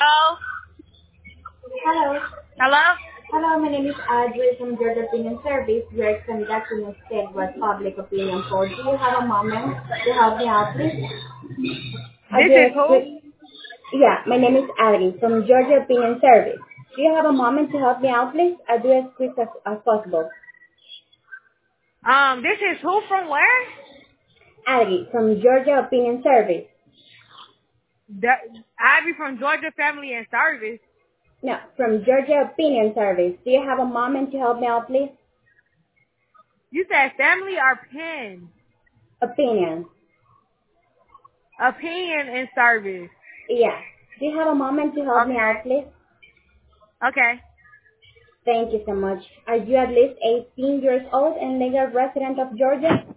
Hello? Hello. Hello? Hello, my name is Audrey from Georgia Opinion Service. We are conducting a statewide public opinion poll. Do you have a moment to help me out, please? I This do is a who? quick... Yeah, my name is Audrey from Georgia Opinion Service. Do you have a moment to help me out, please? I do as quick as possible. This is who from where? Audrey from Georgia Opinion Service. Ivy from Georgia Family and Service. No, from Georgia Opinion Service. Do you have a moment to help me out, please? You said family or pen? Opinion. Opinion and service. Yeah. Do you have a moment to help me Okay. out, please? Okay. Thank you so much. Are you at least 18 years old and legal resident of Georgia?